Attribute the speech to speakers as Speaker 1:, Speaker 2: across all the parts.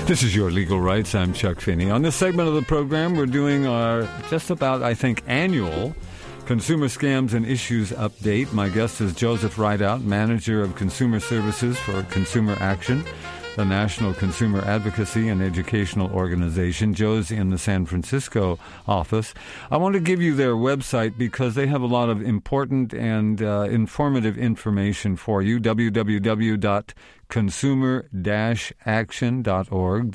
Speaker 1: This is Your Legal Rights. I'm Chuck Finney. On this segment of the program, we're doing our just about, I think, annual Consumer Scams and Issues Update. My guest is Joseph Rideout, Manager of Consumer Services for Consumer Action, the National Consumer Advocacy and Educational Organization. Joe's in the San Francisco office. I want to give you their website because they have a lot of important and informative information for you. www.consumer-action.org,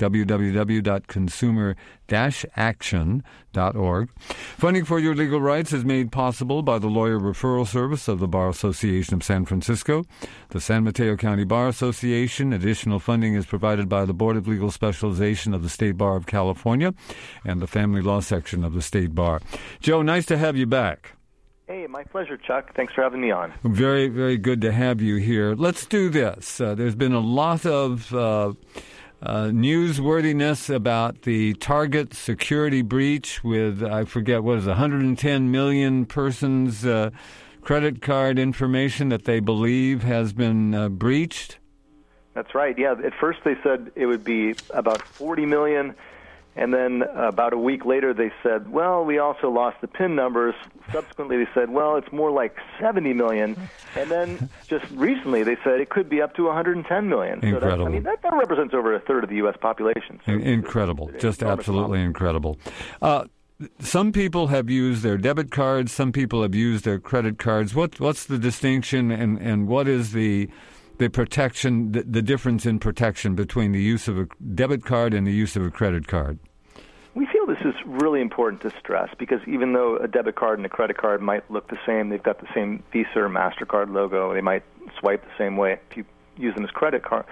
Speaker 1: www.consumer-action.org. Funding for Your Legal Rights is made possible by the Lawyer Referral Service of the Bar Association of San Francisco, the San Mateo County Bar Association. Additional funding is provided by the Board of Legal Specialization of the State Bar of California and the Family Law Section of the State Bar. Joe, nice to have you back.
Speaker 2: Hey, my pleasure, Chuck. Thanks for having me on.
Speaker 1: Very, very good to have you here. Let's do this. There's been a lot of newsworthiness about the Target security breach with, I forget, 110 million persons' credit card information that they believe has been breached?
Speaker 2: That's right, yeah. At first they said it would be about 40 million. And then about a week later, they said, well, we also lost the PIN numbers. Subsequently, they said, well, it's more like 70 million. And then just recently, they said it could be up to 110 million.
Speaker 1: Incredible.
Speaker 2: So that represents over a third of the U.S. population. So
Speaker 1: incredible. Just absolutely incredible. Some people have used their debit cards. Some people have used their credit cards. What's the distinction and what is the protection, the difference in protection between the use of a debit card and the use of a credit card?
Speaker 2: We feel this is really important to stress because even though a debit card and a credit card might look the same, they've got the same Visa or MasterCard logo, they might swipe the same way if you use them as credit card.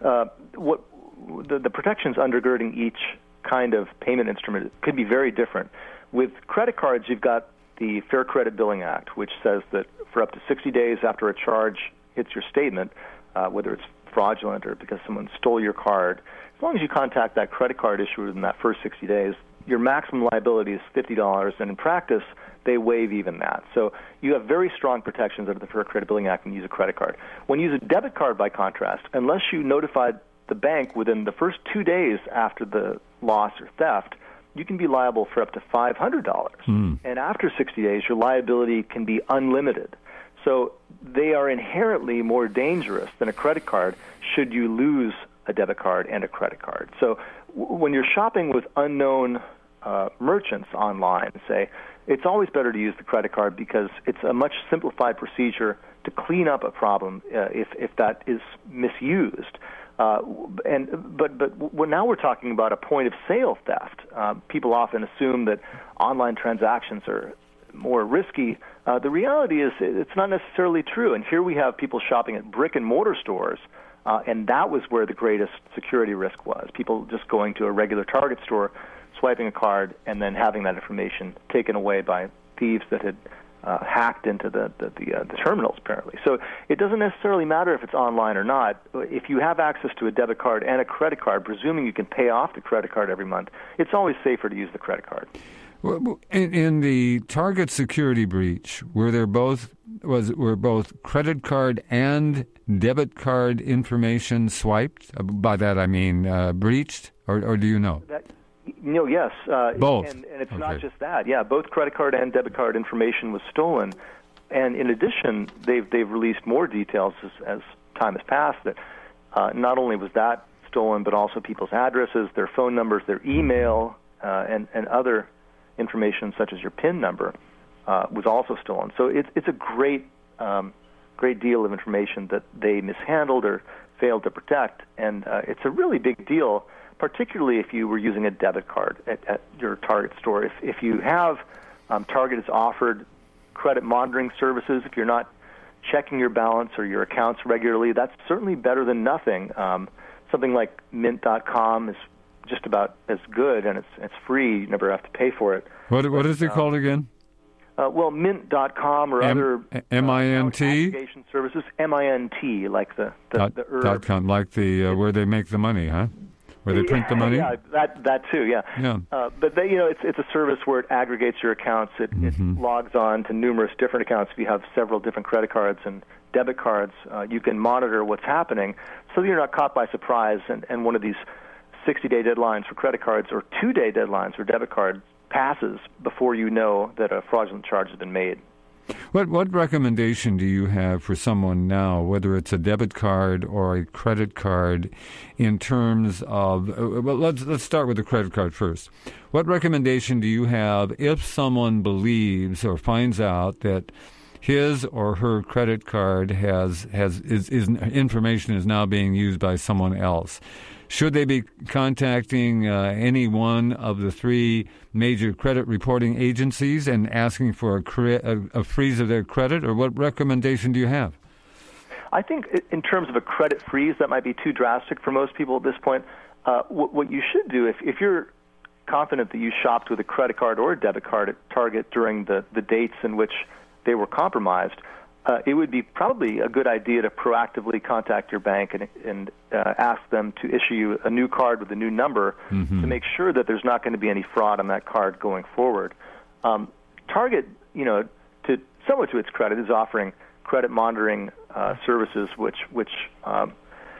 Speaker 2: The protections undergirding each kind of payment instrument could be very different. With credit cards, you've got the Fair Credit Billing Act, which says that for up to 60 days after a charge hits your statement, whether it's fraudulent or because someone stole your card, as long as you contact that credit card issuer in that first 60 days, your maximum liability is $50, and in practice, they waive even that. So you have very strong protections under the Fair Credit Billing Act when you use a credit card. When you use a debit card, by contrast, unless you notified the bank within the first 2 days after the loss or theft, you can be liable for up to $500. And after 60 days, your liability can be unlimited. So they are inherently more dangerous than a credit card should you lose a debit card and a credit card. So when you're shopping with unknown merchants online, say, it's always better to use the credit card because it's a much simplified procedure to clean up a problem if that is misused. But now we're talking about a point-of-sale theft. People often assume that online transactions are more risky. The reality is it's not necessarily true. And here we have people shopping at brick-and-mortar stores, and that was where the greatest security risk was. People just going to a regular Target store, swiping a card, and then having that information taken away by thieves that had hacked into the terminals, apparently. So it doesn't necessarily matter if it's online or not. If you have access to a debit card and a credit card, presuming you can pay off the credit card every month, it's always safer to use the credit card.
Speaker 1: In the Target security breach, were both credit card and debit card information swiped? By that I mean breached, or do you know?
Speaker 2: Yes.
Speaker 1: Both.
Speaker 2: And it's not just that. Yeah, both credit card and debit card information was stolen. And in addition, they've released more details as time has passed that not only was that stolen, but also people's addresses, their phone numbers, their email, and other information such as your PIN number was also stolen. So it's a great deal of information that they mishandled or failed to protect, and it's a really big deal, particularly if you were using a debit card at your Target store. If you have Target has offered credit monitoring services, if you're not checking your balance or your accounts regularly, that's certainly better than nothing. Something like Mint.com is just about as good, and it's free. You never have to pay for it.
Speaker 1: What is it called again?
Speaker 2: Well, Mint.com or other
Speaker 1: MINT
Speaker 2: aggregation services. MINT, like the herb.
Speaker 1: .com, like the where they make the money, huh? Where they print the money.
Speaker 2: Yeah, that too. Yeah. But it's a service where it aggregates your accounts. It logs on to numerous different accounts. If you have several different credit cards and debit cards, you can monitor what's happening, so that you're not caught by surprise and one of these 60-day deadlines for credit cards or 2-day deadlines for debit cards passes before you know that a fraudulent charge has been made.
Speaker 1: What recommendation do you have for someone now, whether it's a debit card or a credit card, in terms of, well, let's start with the credit card first. What recommendation do you have if someone believes or finds out that his or her credit card is information is now being used by someone else? Should they be contacting any one of the 3 major credit reporting agencies and asking for a freeze of their credit, or what recommendation do you have?
Speaker 2: I think in terms of a credit freeze, that might be too drastic for most people at this point. What you should do, if you're confident that you shopped with a credit card or a debit card at Target during the dates in which they were compromised, it would be probably a good idea to proactively contact your bank and ask them to issue you a new card with a new number to make sure that there's not going to be any fraud on that card going forward. Target, somewhat to its credit, is offering credit monitoring services which are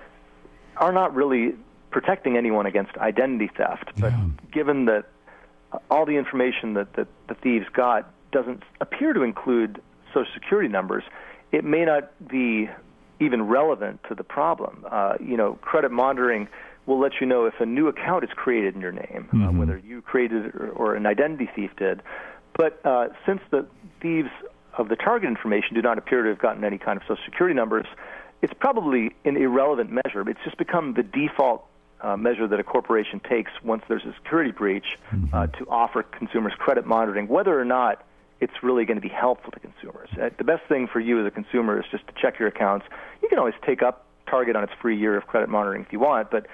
Speaker 2: not really protecting anyone against identity theft. But given that all the information that the thieves got doesn't appear to include Social Security numbers, it may not be even relevant to the problem. Credit monitoring will let you know if a new account is created in your name, whether you created it or an identity thief did. But since the thieves of the target information do not appear to have gotten any kind of Social Security numbers, it's probably an irrelevant measure. It's just become the default measure that a corporation takes once there's a security breach to offer consumers credit monitoring, whether or not it's really going to be helpful to consumers. The best thing for you as a consumer is just to check your accounts. You can always take up Target on its free year of credit monitoring if you want, but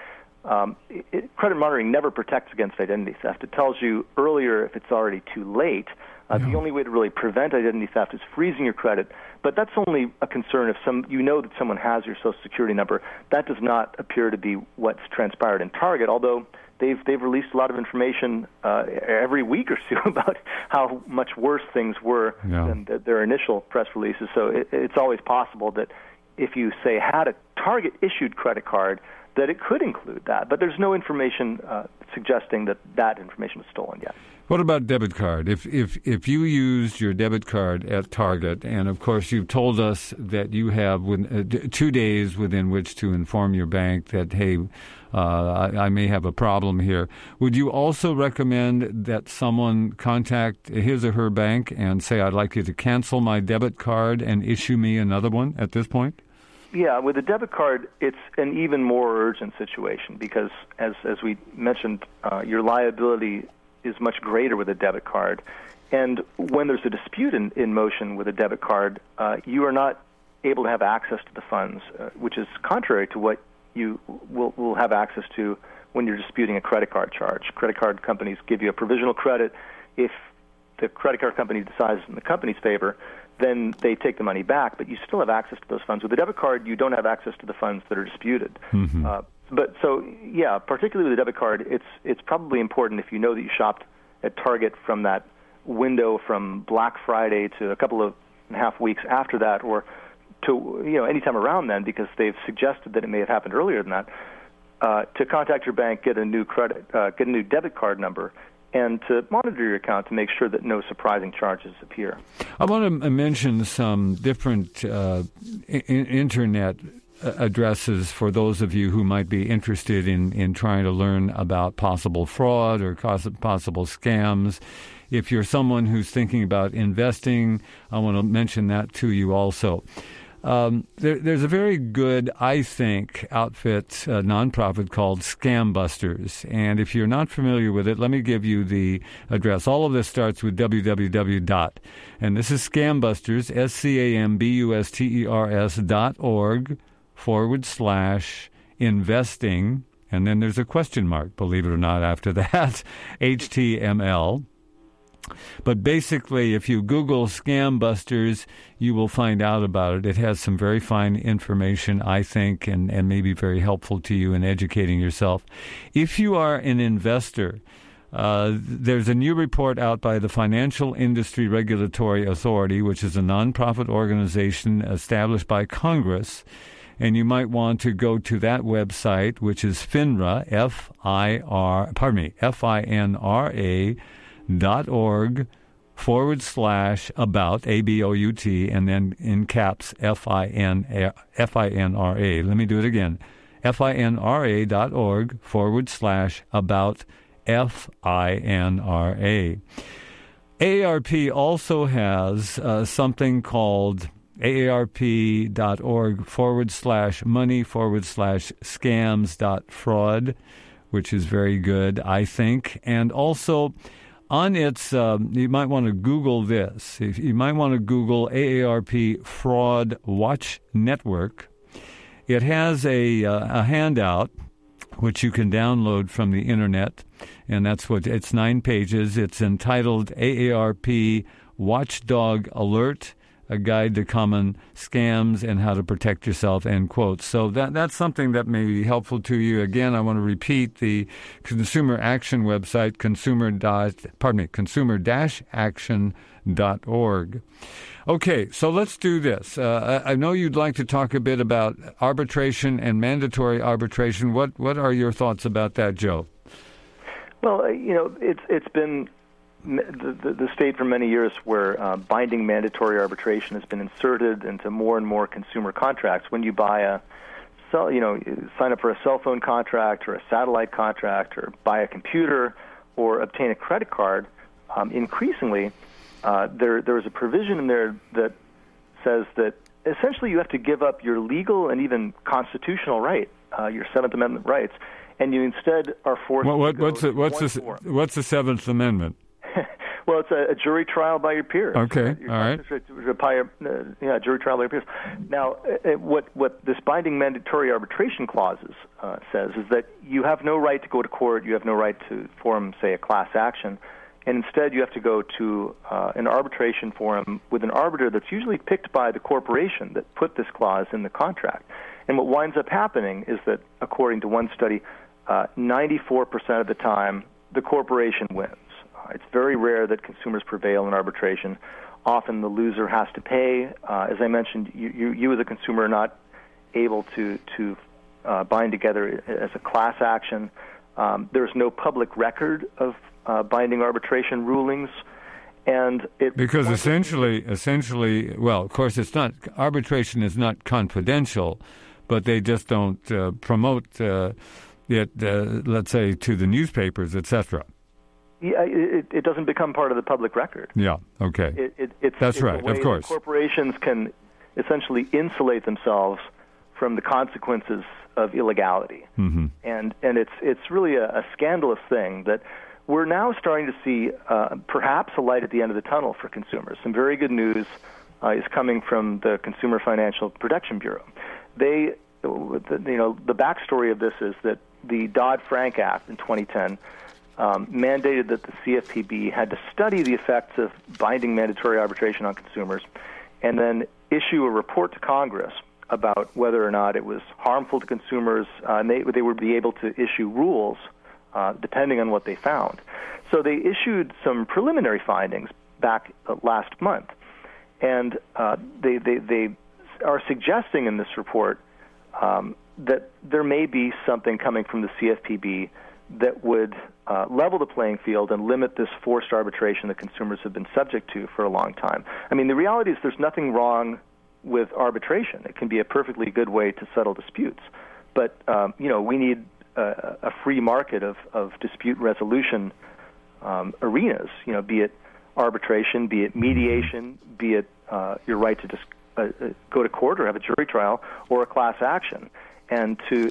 Speaker 2: credit monitoring never protects against identity theft. It tells you earlier if it's already too late. The only way to really prevent identity theft is freezing your credit, but that's only a concern if you know that someone has your Social Security number. That does not appear to be what's transpired in Target, although they've released a lot of information every week or so about how much worse things were than their initial press releases. So it's always possible that if you, say, had a Target-issued credit card, that it could include that. But there's no information suggesting that information was stolen yet.
Speaker 1: What about debit card? If you used your debit card at Target, and of course you've told us that you have 2 days within which to inform your bank that, hey, I may have a problem here, would you also recommend that someone contact his or her bank and say, I'd like you to cancel my debit card and issue me another one at this point?
Speaker 2: Yeah, with a debit card, it's an even more urgent situation because, as we mentioned, your liability is much greater with a debit card. And when there's a dispute in motion with a debit card, you are not able to have access to the funds, which is contrary to what you will have access to when you're disputing a credit card charge. Credit card companies give you a provisional credit. If the credit card company decides in the company's favor, then they take the money back, but you still have access to those funds. With a debit card, you don't have access to the funds that are disputed. Particularly with a debit card, it's probably important if you know that you shopped at Target from that window from Black Friday to a couple of and a half weeks after that, or to any time around then, because they've suggested that it may have happened earlier than that, to contact your bank, get a new debit card number, and to monitor your account to make sure that no surprising charges appear.
Speaker 1: I want to mention some different internet addresses for those of you who might be interested in trying to learn about possible fraud or possible scams. If you're someone who's thinking about investing, I want to mention that to you also. There's a very good, I think, outfit, nonprofit called Scam Busters. And if you're not familiar with it, let me give you the address. All of this starts with www. And this is Scam Busters, scambusters.org/investing. And then there's a question mark, believe it or not, after that, HTML. But basically, if you Google Scam Busters, you will find out about it. It has some very fine information, I think, and may be very helpful to you in educating yourself. If you are an investor, there's a new report out by the Financial Industry Regulatory Authority, which is a nonprofit organization established by Congress. And you might want to go to that website, which is FINRA, FINRA.org/about, ABOUT, and then in caps FINRA. Let me do it again. FINRA.org/about FINRA. AARP also has something called AARP.org/money/scams.fraud, which is very good, I think. And also on its, you might want to Google this. You might want to Google AARP Fraud Watch Network. It has a handout which you can download from the internet, and it's 9 pages. It's entitled AARP Watchdog Alert, a guide to common scams and how to protect yourself, end quote. So that's something that may be helpful to you. Again, I want to repeat the Consumer Action website, consumer-action.org. Okay, so let's do this. I know you'd like to talk a bit about arbitration and mandatory arbitration. What are your thoughts about that, Joe?
Speaker 2: Well, it's been the state for many years where binding mandatory arbitration has been inserted into more and more consumer contracts. When you buy sign up for a cell phone contract or a satellite contract or buy a computer or obtain a credit card, increasingly there is a provision in there that says that essentially you have to give up your legal and even constitutional right, your Seventh Amendment rights, and you instead are forced to go
Speaker 1: what's the Seventh Amendment?
Speaker 2: Well, it's a jury trial by your peers.
Speaker 1: Okay, all right.
Speaker 2: Jury trial by your peers. Now, what this binding mandatory arbitration clauses says is that you have no right to go to court, you have no right to form, say, a class action, and instead you have to go to an arbitration forum with an arbiter that's usually picked by the corporation that put this clause in the contract. And what winds up happening is that, according to one study, 94% of the time the corporation wins. It's very rare that consumers prevail in arbitration. Often the loser has to pay. As I mentioned, you as a consumer are not able to bind together as a class action. There's no public record of binding arbitration rulings, and
Speaker 1: because essentially, well, of course, it's not, arbitration is not confidential, but they just don't promote it, let's say, to the newspapers, etc.
Speaker 2: Yeah, it doesn't become part of the public record.
Speaker 1: Yeah, okay. That's right, of course.
Speaker 2: Corporations can essentially insulate themselves from the consequences of illegality.
Speaker 1: Mm-hmm.
Speaker 2: And it's really a scandalous thing that we're now starting to see perhaps a light at the end of the tunnel for consumers. Some very good news is coming from the Consumer Financial Protection Bureau. The backstory of this is that the Dodd-Frank Act in 2010 mandated that the CFPB had to study the effects of binding mandatory arbitration on consumers and then issue a report to Congress about whether or not it was harmful to consumers, and they would be able to issue rules depending on what they found. So they issued some preliminary findings back last month, and they are suggesting in this report that there may be something coming from the CFPB that would level the playing field and limit this forced arbitration that consumers have been subject to for a long time. I mean, the reality is there's nothing wrong with arbitration. It can be a perfectly good way to settle disputes. But, we need a free market of dispute resolution arenas, be it arbitration, be it mediation, be it your right to just go to court or have a jury trial or a class action. And to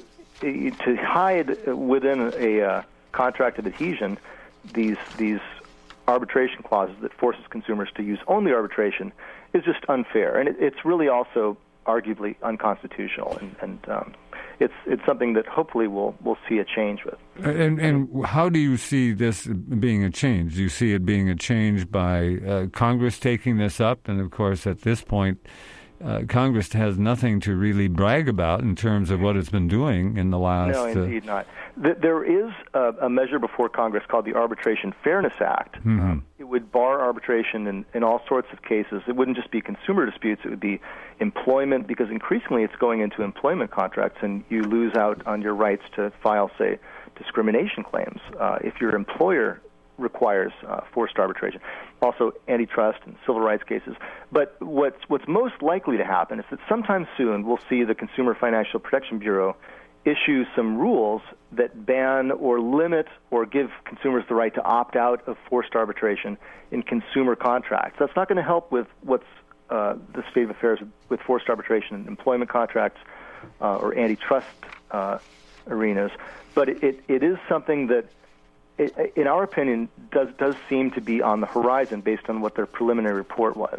Speaker 2: hide within a contract of adhesion these arbitration clauses that forces consumers to use only arbitration is just unfair, and it's really also arguably unconstitutional, and it's something that hopefully we'll see a change with.
Speaker 1: And how do you see this being a change? Do you see it being a change by Congress taking this up? And of course, at this point, Congress has nothing to really brag about in terms of what it's been doing in the last...
Speaker 2: No, indeed not. There is a measure before Congress called the Arbitration Fairness Act.
Speaker 1: Mm-hmm.
Speaker 2: It would bar arbitration in all sorts of cases. It wouldn't just be consumer disputes. It would be employment, because increasingly it's going into employment contracts, and you lose out on your rights to file, say, discrimination claims if your employer requires forced arbitration. Also, antitrust and civil rights cases. But what's most likely to happen is that sometime soon we'll see the Consumer Financial Protection Bureau issue some rules that ban or limit or give consumers the right to opt out of forced arbitration in consumer contracts. That's not going to help with what's the state of affairs with forced arbitration in employment contracts or antitrust arenas. But it is something that, in our opinion, does seem to be on the horizon based on what their preliminary report was.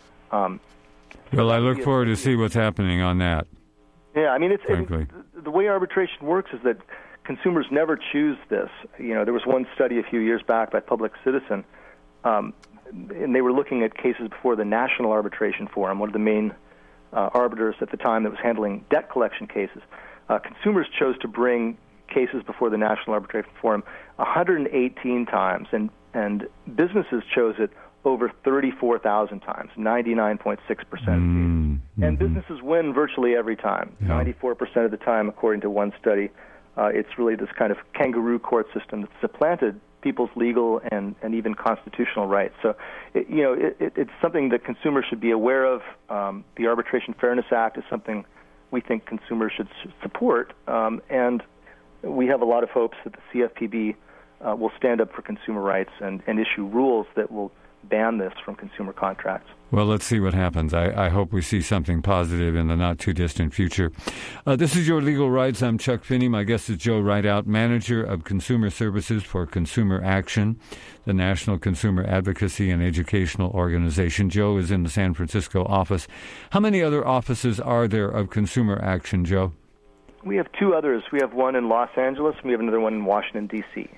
Speaker 1: Well, I look forward to see what's happening on that.
Speaker 2: Yeah, I mean, the way arbitration works is that consumers never choose this. You know, there was one study a few years back by Public Citizen, and they were looking at cases before the National Arbitration Forum, one of the main arbiters at the time that was handling debt collection cases. Consumers chose to bring cases before the National Arbitration Forum 118 times, and businesses chose it over 34,000 times, 99.6% of cases. And businesses win virtually every time, 94% of the time, according to one study. It's really this kind of kangaroo court system that's supplanted people's legal and even constitutional rights. So, it's something that consumers should be aware of. The Arbitration Fairness Act is something we think consumers should support, and we have a lot of hopes that the CFPB will stand up for consumer rights and issue rules that will ban this from consumer contracts.
Speaker 1: Well, let's see what happens. I hope we see something positive in the not-too-distant future. This is Your Legal Rights. I'm Chuck Finney. My guest is Joe Rideout, Manager of Consumer Services for Consumer Action, the National Consumer Advocacy and Educational Organization. Joe is in the San Francisco office. How many other offices are there of Consumer Action, Joe?
Speaker 2: We have two others. We have one in Los Angeles, and we have another one in Washington, D.C.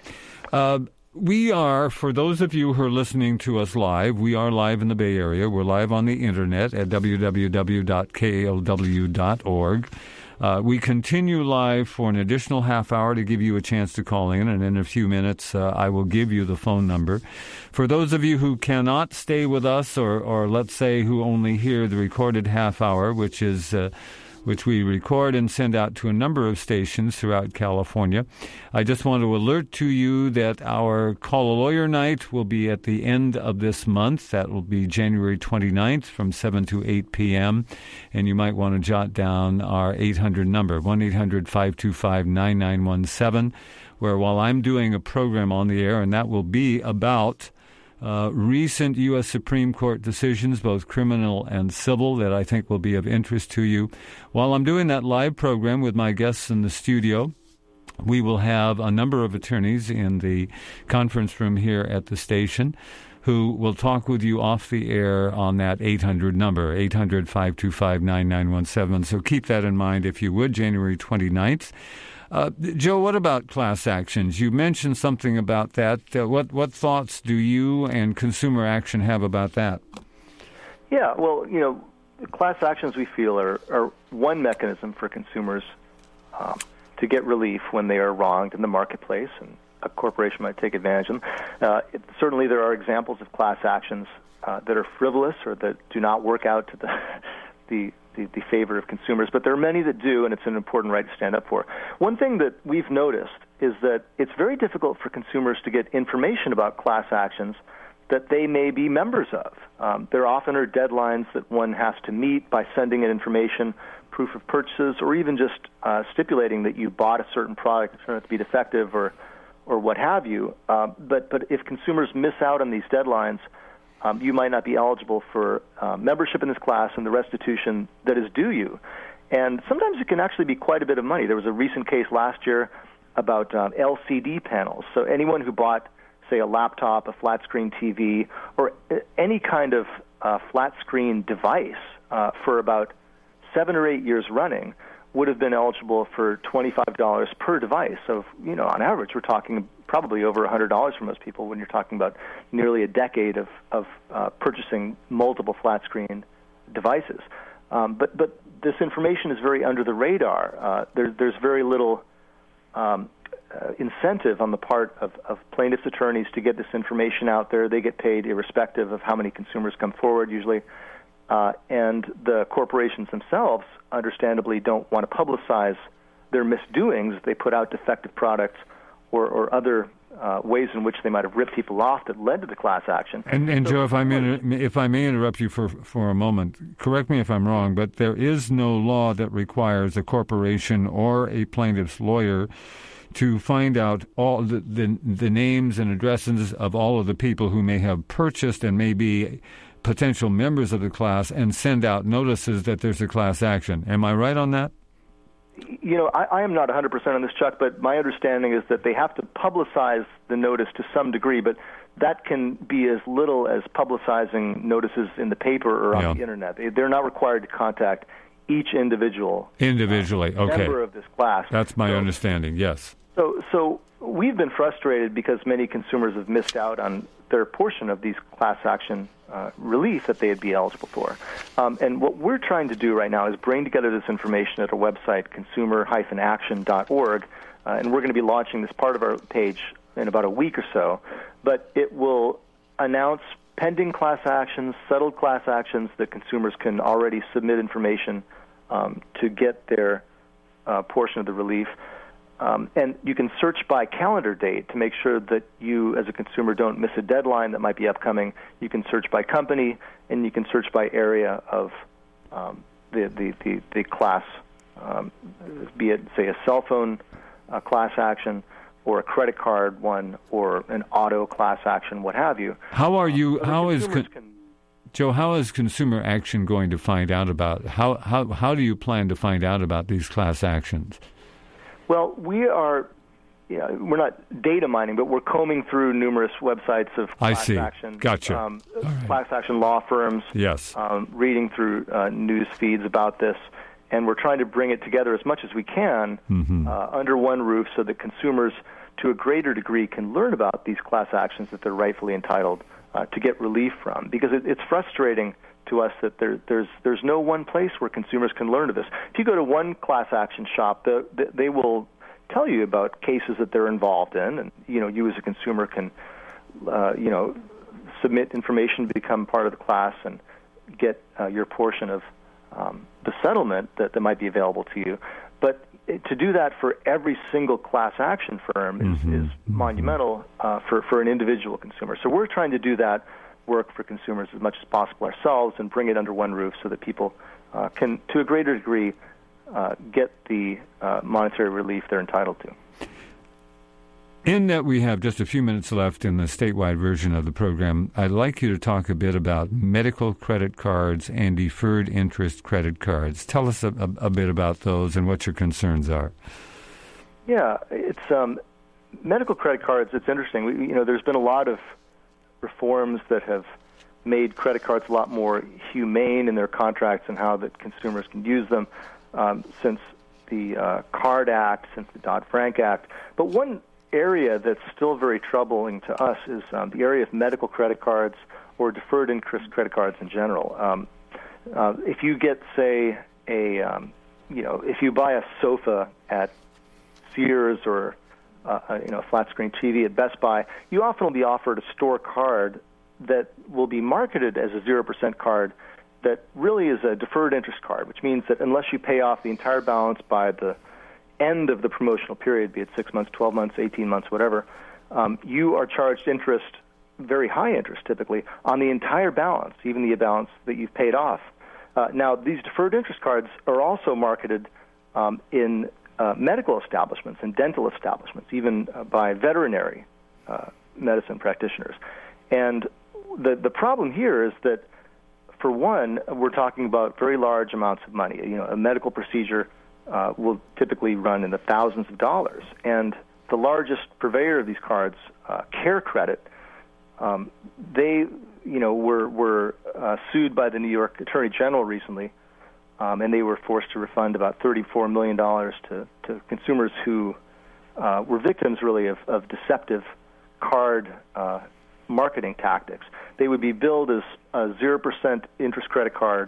Speaker 1: We are, for those of you who are listening to us live, we are live in the Bay Area. We're live on the Internet at www.kalw.org. We continue live for an additional half hour to give you a chance to call in, and in a few minutes I will give you the phone number. For those of you who cannot stay with us, or let's say who only hear the recorded half hour, which we record and send out to a number of stations throughout California, I just want to alert to you that our Call a Lawyer Night will be at the end of this month. That will be January 29th from 7 to 8 p.m., and you might want to jot down our 800 number, 1-800-525-9917, where while I'm doing a program on the air, and that will be about recent U.S. Supreme Court decisions, both criminal and civil, that I think will be of interest to you. While I'm doing that live program with my guests in the studio, we will have a number of attorneys in the conference room here at the station who will talk with you off the air on that 800 number, 800-525-9917. So keep that in mind, if you would, January 29th. Joe, what about class actions? You mentioned something about that. What thoughts do you and Consumer Action have about that?
Speaker 2: Yeah, well, class actions, we feel, are one mechanism for consumers to get relief when they are wronged in the marketplace, and a corporation might take advantage of them. Certainly there are examples of class actions that are frivolous or that do not work out to the favor of consumers, but there are many that do, and it's an important right to stand up for. One thing that we've noticed is that it's very difficult for consumers to get information about class actions that they may be members of. There often are deadlines that one has to meet by sending in information, proof of purchases, or even just stipulating that you bought a certain product and turned out to be defective or what have you. But if consumers miss out on these deadlines, you might not be eligible for membership in this class and the restitution that is due you. And sometimes it can actually be quite a bit of money. There was a recent case last year about LCD panels. So anyone who bought, say, a laptop, a flat-screen TV, or any kind of flat-screen device for about 7 or 8 years running would have been eligible for $25 per device. So, on average, we're talking probably over $100 for most people when you're talking about nearly a decade of purchasing multiple flat-screen devices. But this information is very under the radar. There's very little incentive on the part of plaintiffs' attorneys to get this information out there. They get paid irrespective of how many consumers come forward usually. And the corporations themselves, understandably, don't want to publicize their misdoings. They put out defective products or other ways in which they might have ripped people off that led to the class action.
Speaker 1: And Joe, if I may interrupt you for a moment, correct me if I'm wrong, but there is no law that requires a corporation or a plaintiff's lawyer to find out all the names and addresses of all of the people who may have purchased and may be potential members of the class and send out notices that there's a class action. Am I right on that?
Speaker 2: You know, I am not 100% on this, Chuck, but my understanding is that they have to publicize the notice to some degree, but that can be as little as publicizing notices in the paper or on the Internet. They're not required to contact each individual
Speaker 1: individually.
Speaker 2: Member of this class.
Speaker 1: That's my understanding, yes.
Speaker 2: So we've been frustrated because many consumers have missed out on their portion of these class action relief that they'd be eligible for. And what we're trying to do right now is bring together this information at our website, consumer-action.org, and we're going to be launching this part of our page in about a week or so. But it will announce pending class actions, settled class actions that consumers can already submit information to get their portion of the relief. And you can search by calendar date to make sure that you, as a consumer, don't miss a deadline that might be upcoming. You can search by company, and you can search by area of the class, be it, say, a cell phone class action or a credit card one or an auto class action, what have you.
Speaker 1: Joe, how is Consumer Action going to find out about, how do you plan to find out about these class actions?
Speaker 2: Well, we're not data mining, but we're combing through numerous websites of class action.
Speaker 1: Gotcha.
Speaker 2: Class action law firms.
Speaker 1: Yes.
Speaker 2: Reading through news feeds about this, and we're trying to bring it together as much as we can under one roof so that consumers, to a greater degree, can learn about these class actions that they're rightfully entitled to get relief from. Because it's frustrating to us that there's no one place where consumers can learn of this. If you go to one class action shop, they will tell you about cases that they're involved in, and you as a consumer can submit information to become part of the class and get your portion of the settlement that might be available to you. But to do that for every single class action firm is monumental for an individual consumer. So we're trying to do that work for consumers as much as possible ourselves and bring it under one roof so that people can, to a greater degree, get the monetary relief they're entitled to.
Speaker 1: In that we have just a few minutes left in the statewide version of the program, I'd like you to talk a bit about medical credit cards and deferred interest credit cards. Tell us a bit about those and what your concerns are.
Speaker 2: Yeah, it's medical credit cards. It's interesting. There's been a lot of reforms that have made credit cards a lot more humane in their contracts and how that consumers can use them since the Card Act, since the Dodd-Frank Act. But one area that's still very troubling to us is the area of medical credit cards or deferred interest credit cards in general. If you get, say, if you buy a sofa at Sears or a flat-screen TV at Best Buy, you often will be offered a store card that will be marketed as a 0% card that really is a deferred interest card, which means that unless you pay off the entire balance by the end of the promotional period, be it 6 months, 12 months, 18 months, whatever, you are charged interest, very high interest typically, on the entire balance, even the balance that you've paid off. Now, these deferred interest cards are also marketed in medical establishments and dental establishments, even by veterinary medicine practitioners. And the problem here is that, for one, we're talking about very large amounts of money. A medical procedure will typically run in the thousands of dollars. And the largest purveyor of these cards, Care Credit, they were sued by the New York Attorney General recently, and they were forced to refund about $34 million to consumers who were victims, really, of deceptive card marketing tactics. They would be billed as a 0% interest credit card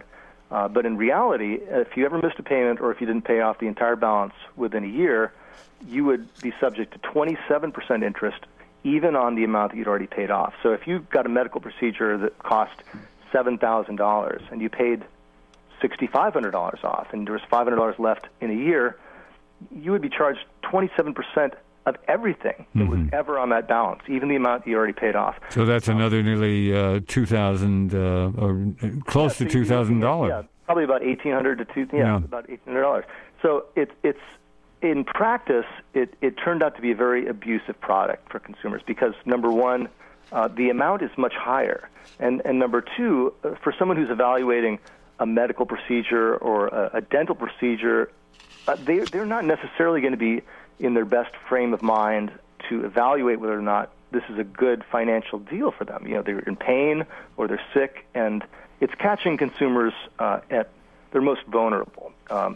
Speaker 2: But in reality, if you ever missed a payment or if you didn't pay off the entire balance within a year, you would be subject to 27% interest even on the amount that you'd already paid off. So if you got a medical procedure that cost $7,000 and you paid $6,500 off and there was $500 left in a year, you would be charged 27% of everything that was ever on that balance, even the amount you already paid off.
Speaker 1: So that's another nearly $2,000 or close to $2,000.
Speaker 2: Yeah, probably about $1,800 to about $1,800. So it's in practice, it turned out to be a very abusive product for consumers because, number one, the amount is much higher, and number two, for someone who's evaluating a medical procedure or a dental procedure, they're not necessarily going to be in their best frame of mind to evaluate whether or not this is a good financial deal for them. You know, they're in pain or they're sick, and it's catching consumers at their most vulnerable.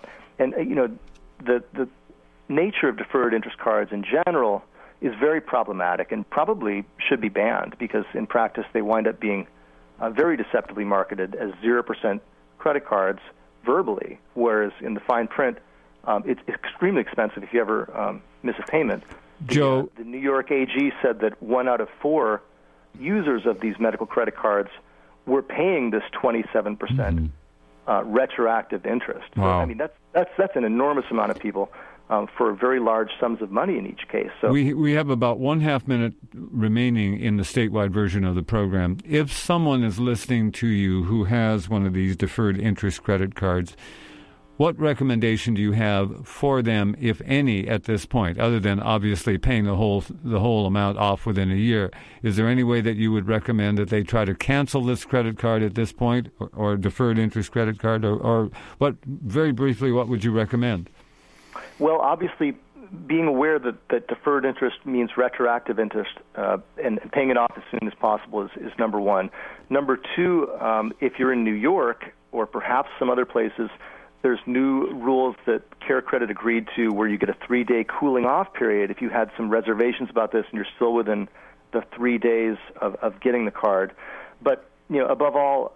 Speaker 2: The nature of deferred interest cards in general is very problematic and probably should be banned because in practice they wind up being very deceptively marketed as 0% credit cards verbally, whereas in the fine print, it's extremely expensive if you ever miss a payment.
Speaker 1: Joe,
Speaker 2: the New York AG said that 1 out of 4 users of these medical credit cards were paying this 27% retroactive interest.
Speaker 1: Wow.
Speaker 2: So, I mean, that's an enormous amount of people for very large sums of money in each case. So
Speaker 1: we have about 1/2 minute remaining in the statewide version of the program. If someone is listening to you who has one of these deferred interest credit cards, what recommendation do you have for them, if any, at this point, other than obviously paying the whole amount off within a year? Is there any way that you would recommend that they try to cancel this credit card at this point, or deferred interest credit card, or what? Very briefly, what would you recommend?
Speaker 2: Well, obviously, being aware that deferred interest means retroactive interest and paying it off as soon as possible is number one. Number two, if you're in New York or perhaps some other places, there's new rules that Care Credit agreed to where you get a 3-day cooling off period if you had some reservations about this and you're still within the 3 days of getting the card. But, above all,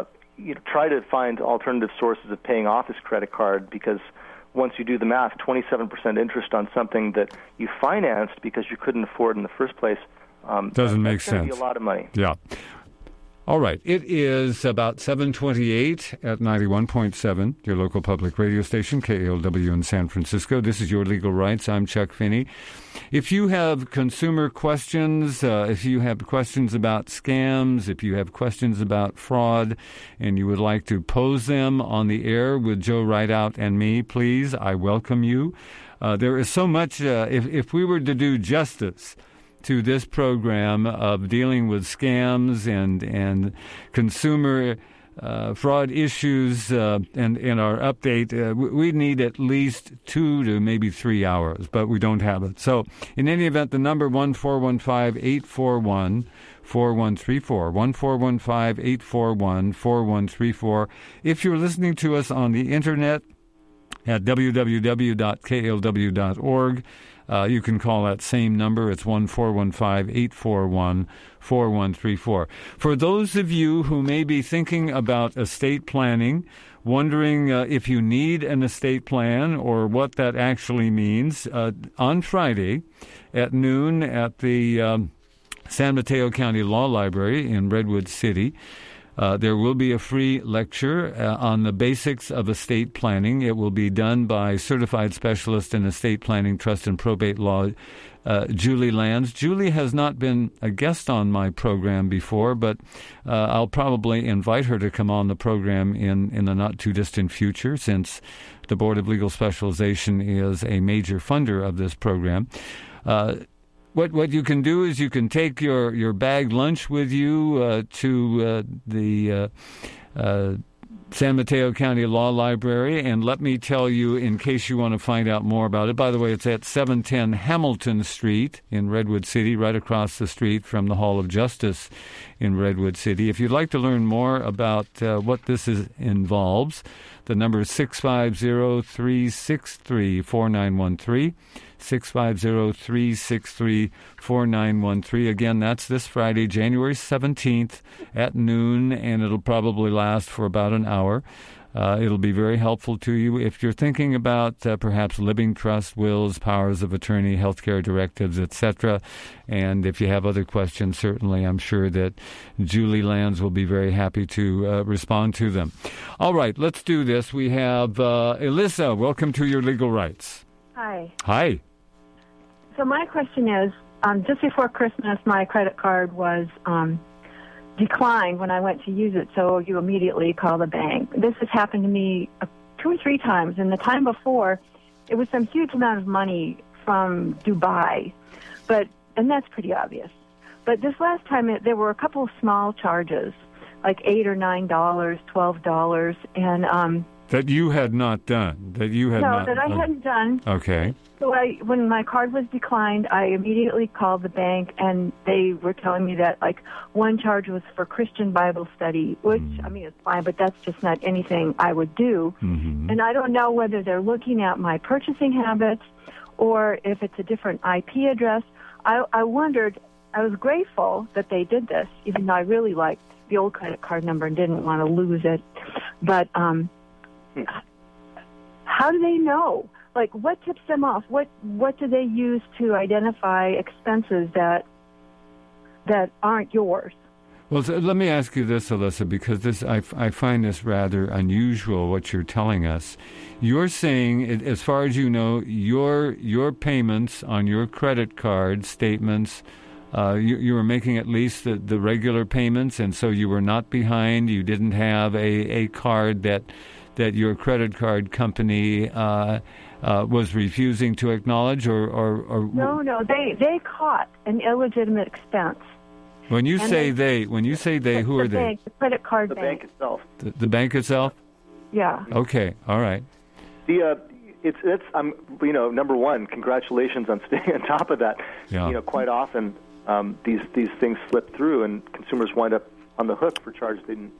Speaker 2: try to find alternative sources of paying off this credit card because once you do the math, 27% interest on something that you financed because you couldn't afford in the first place
Speaker 1: doesn't make sense.
Speaker 2: That's going to be a lot of money.
Speaker 1: Yeah. All right. It is about 7:28 at 91.7, your local public radio station, KALW in San Francisco. This is Your Legal Rights. I'm Chuck Finney. If you have consumer questions, if you have questions about scams, if you have questions about fraud, and you would like to pose them on the air with Joe Rideout and me, please, I welcome you. There is so much, if we were to do justice to this program of dealing with scams and consumer fraud issues and in our update, we need at least 2 to maybe 3 hours, but we don't have it. So in any event, the number 1-415-841-4134, 1-415-841-4134. If you're listening to us on the Internet at www.klw.org, you can call that same number. It's 1-415-841-4134. For those of you who may be thinking about estate planning, wondering if you need an estate plan or what that actually means, on Friday at noon at the San Mateo County Law Library in Redwood City, there will be a free lecture on the basics of estate planning. It will be done by certified specialist in estate planning, trust, and probate law, Julie Lands. Julie has not been a guest on my program before, but I'll probably invite her to come on the program in the not-too-distant future, since the Board of Legal Specialization is a major funder of this program. What you can do is you can take your bagged lunch with you to the San Mateo County Law Library, and let me tell you, in case you want to find out more about it, by the way, it's at 710 Hamilton Street in Redwood City, right across the street from the Hall of Justice in Redwood City. If you'd like to learn more about what this involves, the number is 650-363-4913, 650-363-4913. Again, that's this Friday, January 17th at noon, and it'll probably last for about an hour. It'll be very helpful to you if you're thinking about perhaps living trust, wills, powers of attorney, healthcare directives, etc. And if you have other questions, certainly I'm sure that Julie Lands will be very happy to respond to them. All right, let's do this. We have Alyssa. Welcome to Your Legal Rights.
Speaker 3: Hi.
Speaker 1: Hi.
Speaker 3: So my question is, just before Christmas, my credit card was declined when I went to use it, so you immediately call the bank. This has happened to me 2 or 3 times, and the time before, it was some huge amount of money from Dubai, and that's pretty obvious. But this last time, there were a couple of small charges, like $8 or $9, $12, and
Speaker 1: that you had not done. That I
Speaker 3: hadn't done.
Speaker 1: Okay.
Speaker 3: So when my card was declined, I immediately called the bank, and they were telling me that, like, one charge was for Christian Bible study, which, I mean, it's fine, but that's just not anything I would do.
Speaker 1: Mm-hmm.
Speaker 3: And I don't know whether they're looking at my purchasing habits or if it's a different IP address. I wondered, I was grateful that they did this, even though I really liked the old credit card number and didn't want to lose it. But how do they know? Like, what tips them off? What do they use to identify expenses that aren't yours?
Speaker 1: Well, so let me ask you this, Alyssa, because I find this rather unusual, what you're telling us. You're saying, as far as you know, your payments on your credit card statements, you were making at least the regular payments, and so you were not behind. You didn't have a card that your credit card company was refusing to acknowledge, or
Speaker 3: No, they caught an illegitimate expense.
Speaker 1: When you say they, who are they?
Speaker 3: Bank, the credit card
Speaker 2: the bank itself.
Speaker 1: The bank itself?
Speaker 3: Yeah.
Speaker 1: Okay, all right.
Speaker 2: Number one, congratulations on staying on top of that.
Speaker 1: Yeah.
Speaker 2: Quite often these things slip through, and consumers wind up on the hook for charges they didn't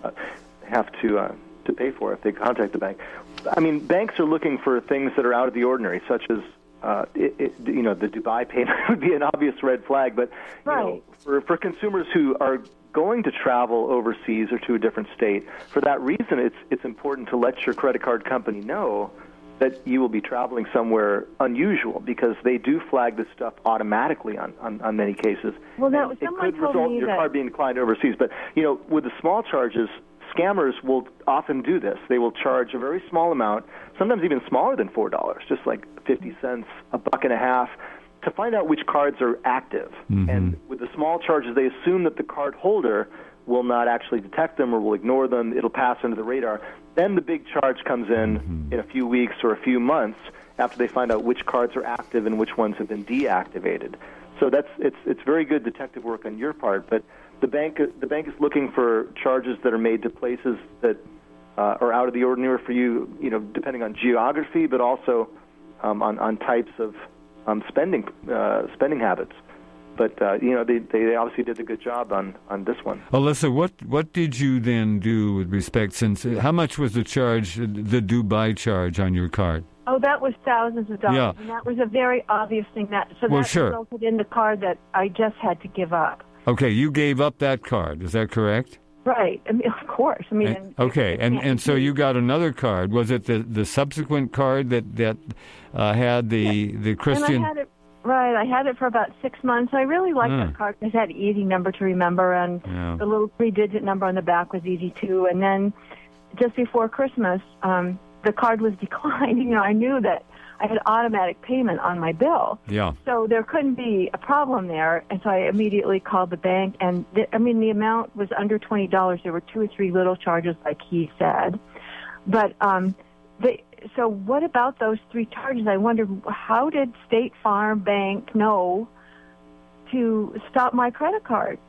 Speaker 2: have to pay for if they contact the bank. I mean, banks are looking for things that are out of the ordinary, such as the Dubai payment would be an obvious red flag. But
Speaker 3: right.
Speaker 2: For consumers who are going to travel overseas or to a different state, for that reason, it's important to let your credit card company know that you will be traveling somewhere unusual, because they do flag this stuff automatically on many cases.
Speaker 3: Well,
Speaker 2: it could result in your card being declined overseas. But with the small charges, scammers will often do this. They will charge a very small amount, sometimes even smaller than $4, just like 50 cents, $1.50, to find out which cards are active.
Speaker 1: Mm-hmm.
Speaker 2: And with the small charges, they assume that the card holder will not actually detect them or will ignore them. It'll pass under the radar. Then the big charge comes in a few weeks or a few months after they find out which cards are active and which ones have been deactivated. So it's very good detective work on your part, but the bank is looking for charges that are made to places that are out of the ordinary for you, depending on geography, but also on types of spending habits. But they obviously did a good job on this one.
Speaker 1: Alyssa, what did you then do with respect? Since how much was the charge, the Dubai charge on your card?
Speaker 3: Oh, that was thousands of dollars,
Speaker 1: yeah.
Speaker 3: And that was a very obvious thing.
Speaker 1: Sure.
Speaker 3: Resulted in the card that I just had to give up.
Speaker 1: Okay, you gave up that card. Is that correct?
Speaker 3: Right. I mean, of course. I mean.
Speaker 1: And so you got another card. Was it the subsequent card that had the Christian?
Speaker 3: And I had it. Right. I had it for about 6 months. I really liked that card because it had an easy number to remember, and the little 3-digit number on the back was easy too. And then just before Christmas, the card was declined. I knew that I had automatic payment on my bill.
Speaker 1: Yeah.
Speaker 3: So there couldn't be a problem there. And so I immediately called the bank. And, the amount was under $20. There were 2 or 3 little charges, like he said. But so what about those 3 charges? I wondered, how did State Farm Bank know to stop my credit card?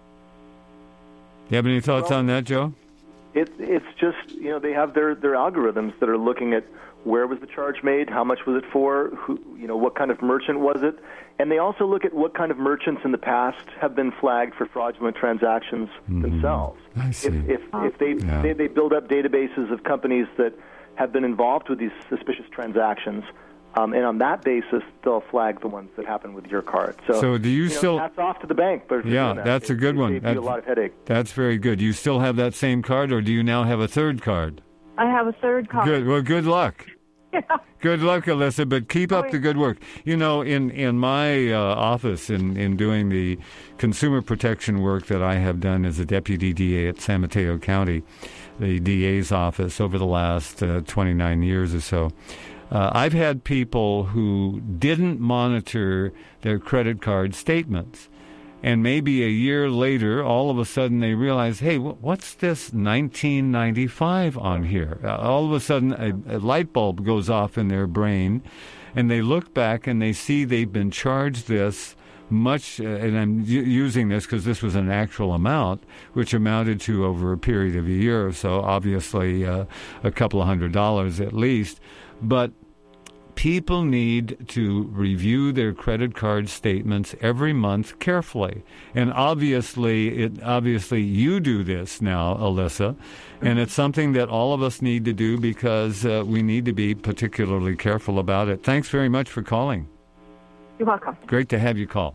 Speaker 1: You have any thoughts on that, Joe?
Speaker 2: It's just, they have their algorithms that are looking at where was the charge made, how much was it for, who, what kind of merchant was it, and they also look at what kind of merchants in the past have been flagged for fraudulent transactions themselves.
Speaker 1: I see.
Speaker 2: If they build up databases of companies that have been involved with these suspicious transactions, And on that basis, they'll flag the ones that happen with your card.
Speaker 1: So do you still?
Speaker 2: That's off to the bank. But
Speaker 1: That's a good one.
Speaker 2: It saves you a lot of headache.
Speaker 1: That's very good. You still have that same card, or do you now have a third card?
Speaker 3: I have a third card.
Speaker 1: Good. Well, good luck.
Speaker 3: Yeah.
Speaker 1: Good luck, Alyssa, but keep up the good work. In my office, in doing the consumer protection work that I have done as a deputy DA at San Mateo County, the DA's office, over the last 29 years or so, I've had people who didn't monitor their credit card statements. And maybe a year later, all of a sudden they realize, hey, what's this 1995 on here? All of a sudden, a light bulb goes off in their brain, and they look back and they see they've been charged this much, and I'm using this because this was an actual amount, which amounted to, over a period of a year or so, obviously a couple of $100 at least. But people need to review their credit card statements every month carefully. And obviously you do this now, Alyssa, and it's something that all of us need to do because we need to be particularly careful about it. Thanks very much for calling.
Speaker 3: You're welcome.
Speaker 1: Great to have you call.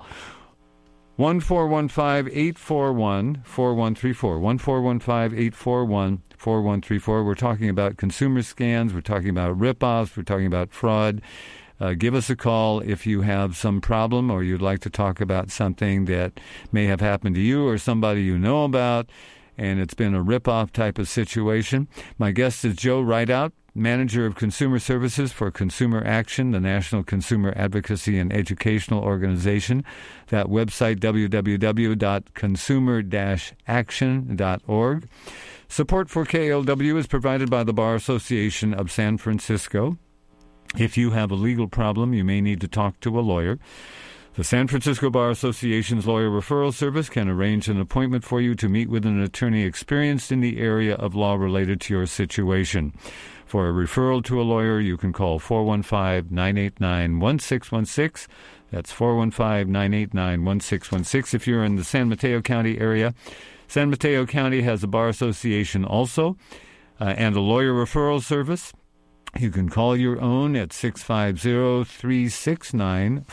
Speaker 1: 1-415-841-4134. 1-415-841-4134. We're talking about consumer scams. We're talking about rip-offs. We're talking about fraud. Give us a call if you have some problem or you'd like to talk about something that may have happened to you or somebody you know about, and it's been a rip-off type of situation. My guest is Joe Rideout, Manager of Consumer Services for Consumer Action, the National Consumer Advocacy and Educational Organization. That website, www.consumer-action.org. Support for KLW is provided by the Bar Association of San Francisco. If you have a legal problem, you may need to talk to a lawyer. The San Francisco Bar Association's Lawyer Referral Service can arrange an appointment for you to meet with an attorney experienced in the area of law related to your situation. For a referral to a lawyer, you can call 415-989-1616. That's 415-989-1616 if you're in the San Mateo County area. San Mateo County has a bar association also and a lawyer referral service. You can call your own at 650-369-4149,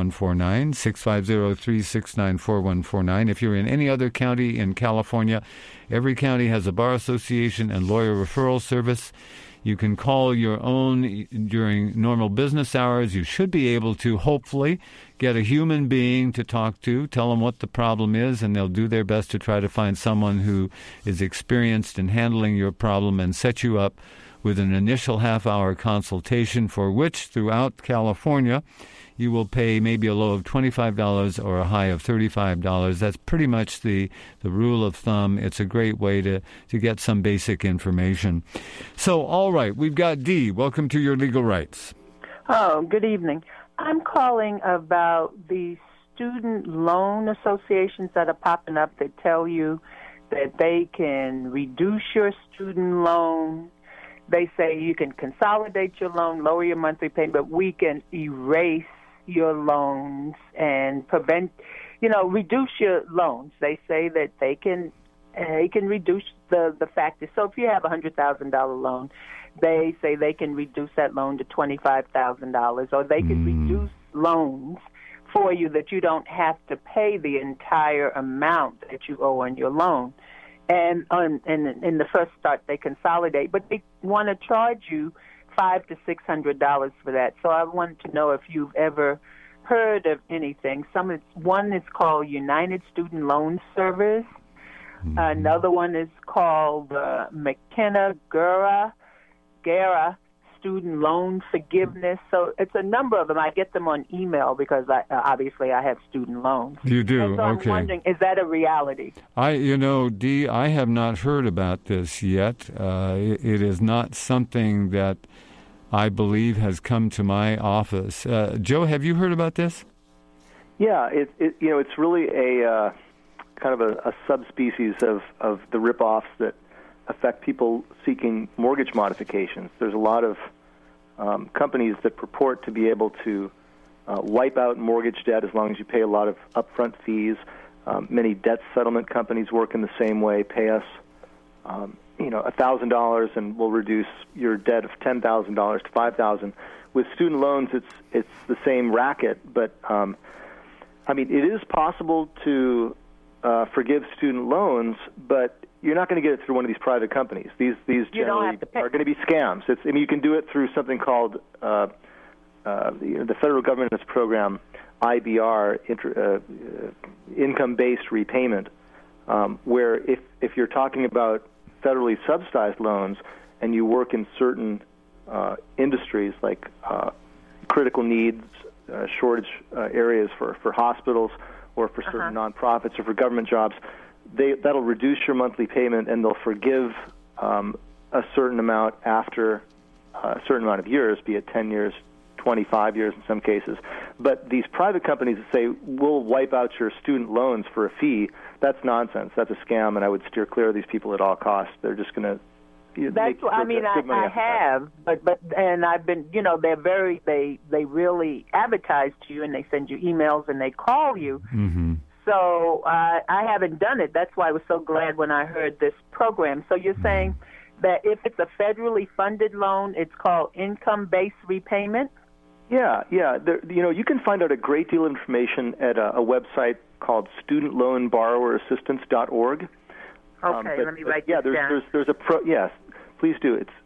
Speaker 1: 650-369-4149. If you're in any other county in California, every county has a bar association and lawyer referral service. You can call your own during normal business hours. You should be able to, hopefully, get a human being to talk to, tell them what the problem is, and they'll do their best to try to find someone who is experienced in handling your problem and set you up with an initial half-hour consultation for which, throughout California, you will pay maybe a low of $25 or a high of $35. That's pretty much the rule of thumb. It's a great way to get some basic information. So, all right, we've got Dee. Welcome to Your Legal Rights.
Speaker 4: Oh, good evening. I'm calling about the student loan associations that are popping up that tell you that they can reduce your student loan. They say you can consolidate your loan, lower your monthly payment, but we can erase your loans and reduce your loans. They say that they can reduce the factors. So if you have a $100,000 loan, they say they can reduce that loan to $25,000, or they can reduce loans for you that you don't have to pay the entire amount that you owe on your loan. And in the first start, they consolidate, but they want to charge you $500 to $600 for that. So I wanted to know if you've ever heard of anything. One is called United Student Loan Service. Another one is called McKenna-Guerra Student Loan Forgiveness. So it's a number of them. I get them on email because I have student loans.
Speaker 1: You do?
Speaker 4: And so
Speaker 1: okay.
Speaker 4: I'm wondering, is that a reality?
Speaker 1: Dee, I have not heard about this yet. It is not something that I believe has come to my office. Joe, have you heard about this?
Speaker 2: Yeah, it's really a kind of a subspecies of the rip-offs that affect people seeking mortgage modifications. There's a lot of companies that purport to be able to wipe out mortgage debt as long as you pay a lot of upfront fees. Many debt settlement companies work in the same way, pay us $1,000 and we'll reduce your debt of $10,000 to $5,000. With student loans, it's the same racket, but it is possible to forgive student loans, but you're not going to get it through one of these private companies. These generally are going to be scams. You can do it through something called the federal government has a program, IBR, income-based repayment, where if you're talking about federally subsidized loans and you work in certain industries like critical needs, shortage areas for hospitals or for certain nonprofits or for government jobs, that'll reduce your monthly payment and they'll forgive a certain amount after a certain amount of years, be it 10 years, 25 years in some cases. But these private companies that say, we'll wipe out your student loans for a fee, that's nonsense. That's a scam, and I would steer clear of these people at all costs. They're just going to
Speaker 4: That's what I have, but I've been, they really advertise to you and they send you emails and they call you.
Speaker 1: Mm-hmm.
Speaker 4: So I haven't done it. That's why I was so glad when I heard this program. So you're saying that if it's a federally funded loan, it's called income-based repayment?
Speaker 2: Yeah. You can find out a great deal of information at a website called studentloanborrowerassistance.org.
Speaker 4: Okay, let me write this down.
Speaker 2: Yes, please do. It's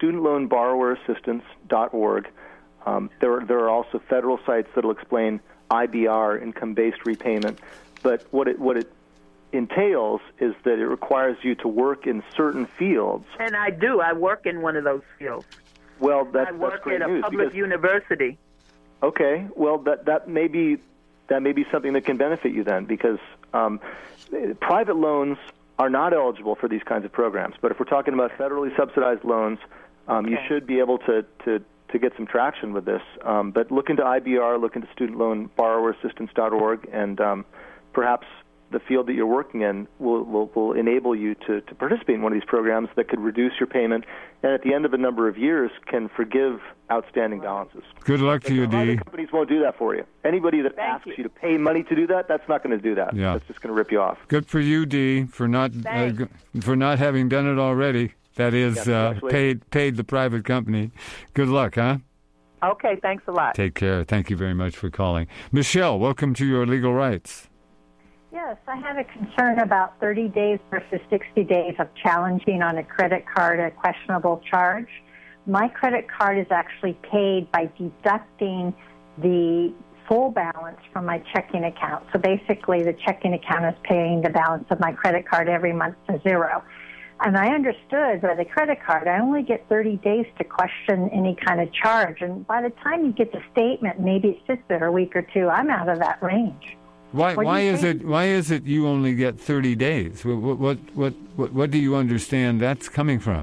Speaker 2: studentloanborrowerassistance.org. There are also federal sites that will explain IBR, income-based repayment. But what it entails is that it requires you to work in certain fields.
Speaker 4: And I do. I work in one of those fields.
Speaker 2: Well, that's
Speaker 4: I work
Speaker 2: great news.
Speaker 4: at a public university.
Speaker 2: Okay. Well, that may be something that can benefit you then, because private loans are not eligible for these kinds of programs. But if we're talking about federally subsidized loans, you should be able to get some traction with this. But look into IBR, look into studentloanborrowerassistance.org, and perhaps the field that you're working in will enable you to participate in one of these programs that could reduce your payment, and at the end of a number of years can forgive outstanding balances.
Speaker 1: Good luck to you, Dee.
Speaker 2: Companies won't do that for you. Anybody that asks you to pay money to do that, that's not going to do that.
Speaker 1: Yeah.
Speaker 2: That's just going to rip you off.
Speaker 1: Good for you, Dee, for not having done it already. That is, paid the private company. Good luck, huh?
Speaker 4: Okay, thanks a lot.
Speaker 1: Take care. Thank you very much for calling. Michelle, welcome to Your Legal Rights.
Speaker 5: Yes, I have a concern about 30 days versus 60 days of challenging on a credit card a questionable charge. My credit card is actually paid by deducting the full balance from my checking account. So basically the checking account is paying the balance of my credit card every month to zero. And I understood by the credit card, I only get 30 days to question any kind of charge. And by the time you get the statement, maybe it sits there a week or two, I'm out of that range.
Speaker 1: Why is it you only get 30 days? What do you understand that's coming from?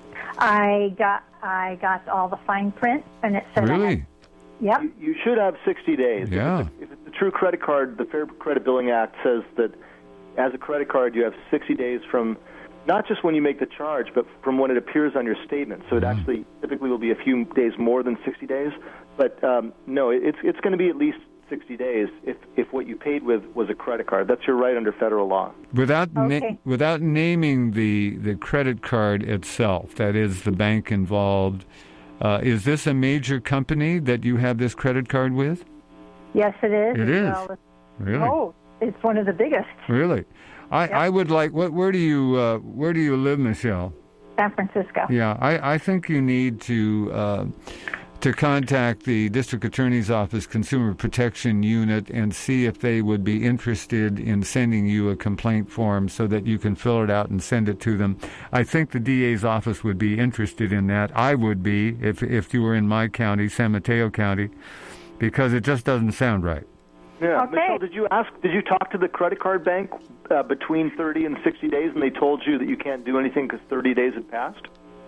Speaker 5: I got all the fine print, and it said
Speaker 1: really.
Speaker 5: Yep.
Speaker 2: You should have 60 days.
Speaker 1: Yeah.
Speaker 2: If it's a true credit card, the Fair Credit Billing Act says that as a credit card, you have 60 days from not just when you make the charge, but from when it appears on your statement. So it actually typically will be a few days more than 60 days. But no, it's going to be at least 60 days if what you paid with was a credit card. That's your right under federal law.
Speaker 1: Without naming the credit card itself, that is the bank involved, is this a major company that you have this credit card with?
Speaker 5: Yes, it is.
Speaker 1: It is. Really?
Speaker 5: Oh, it's one of the biggest.
Speaker 1: Really? I would like. Where do you live, Michelle?
Speaker 5: San Francisco.
Speaker 1: Yeah, I think you need to contact the District Attorney's Office Consumer Protection Unit and see if they would be interested in sending you a complaint form so that you can fill it out and send it to them. I think the DA's office would be interested in that. I would be if you were in my county, San Mateo County, because it just doesn't sound right.
Speaker 2: Yeah,
Speaker 5: okay.
Speaker 2: Michelle, did you talk to the credit card bank between 30 and 60 days, and they told you that you can't do anything because 30 days had passed?